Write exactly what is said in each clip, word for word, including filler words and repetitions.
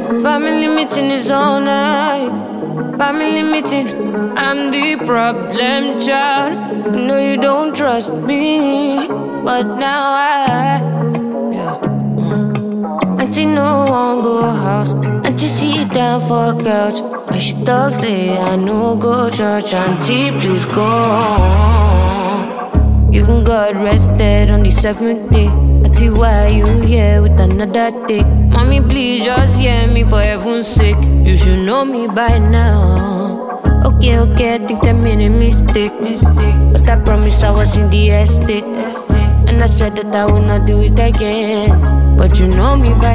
Family meeting is all night. Family meeting, I'm the problem child. I know you don't trust me, but now I, yeah. Auntie no one go house, auntie sit down for a couch. When she talks, say I no go church. Auntie please go home. Even God rested on the seventh day. Auntie why you here with another dick? Mommy please just hear me for heaven's sake. You should know me by now. Okay, okay, I think I made a mistake, mistake. But I promise I was in the estate, estate. And I said that I will not do it again. But you know me by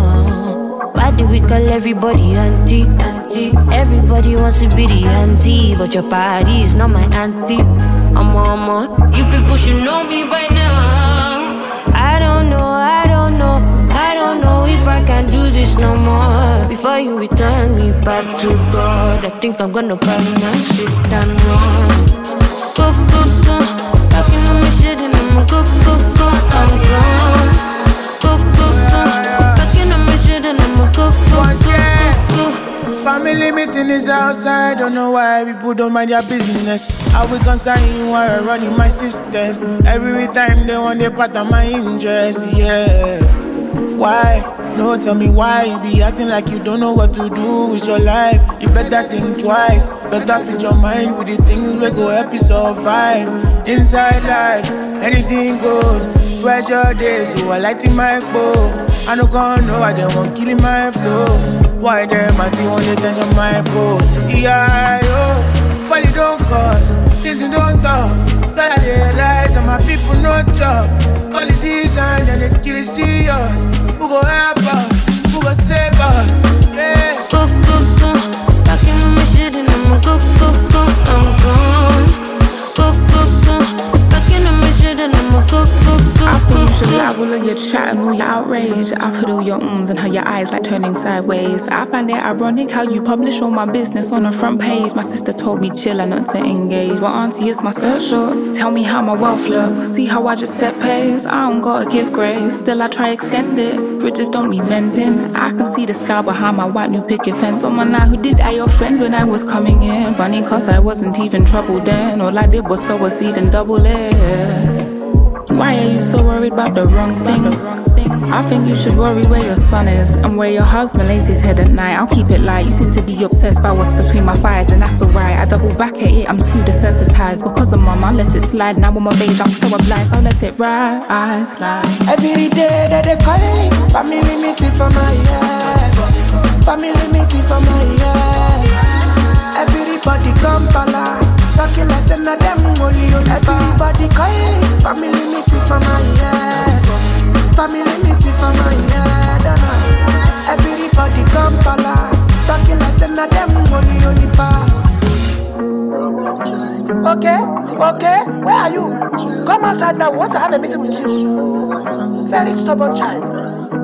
now. Why do we call everybody auntie? Auntie. Everybody wants to be the auntie, but your party is not my auntie. I'm mama. You people should know me by now. I don't know, I don't know, I don't know if I can do this no more. Before you return me back to God, I think I'm gonna buy my shit and run. Go, go, go. Talking on my shit and I'ma go, go, go. I'm gone. Go, go, go. Talking on my shit and I'ma go, go, go, go. Family meeting is outside. Don't know why people don't mind their business. I will concern you while I'm running my system. Every time they want a part of my interest, yeah. Why? No, tell me why. You be acting like you don't know what to do with your life. You better think twice. Better fit your mind with the things we go help you survive. Inside life, anything goes. Pressure days, so I light in my bow. I don't gonna know why they won't kill my flow. Why them I think on the tension my boat. Yeah, yo, folly don't cause, things don't stop. Tell they rise and my people no job. Politicians and they kill serious. Who go help us? Who go save us? Yeah. Go, go, go. Talking on my shit and I'ma go, go, go. I'm gone. Go, go, go. Talking on my shit and I'ma go, go, go. I thought you should lie all of your chat and all your outrage. I've heard all your ums and how your eyes like turning sideways. I find it ironic how you publish all my business on the front page. My sister told me chill and not to engage. Well, auntie, is my skirt short? Tell me how my wealth look. See how I just set pace? I don't gotta give grace. Still I try extend it. Bridges don't need mending. I can see the scar behind my white new picket fence. Someone now who did I your friend when I was coming in. Funny cause I wasn't even troubled then. All I did was sow a seed and double it. Why are you so worried about the wrong things? I think you should worry where your son is and where your husband lays his head at night. I'll keep it light. You seem to be obsessed by what's between my thighs, and that's alright. I double back at it, I'm too desensitized. Because of mum, I let it slide. Now I'm of age, I'm so obliged. I'll let it ride, I slide. Every day that they calling, family meeting for my head. Family meeting for my head. Everybody come pala. Talking like say na them only on the everybody calling, family meeting for my head. Family meeting for my head. Everybody come pala. Talking like say na them only on the pass. Okay, okay, where are you? Come outside now, we want to have a meeting with you. Very stubborn child.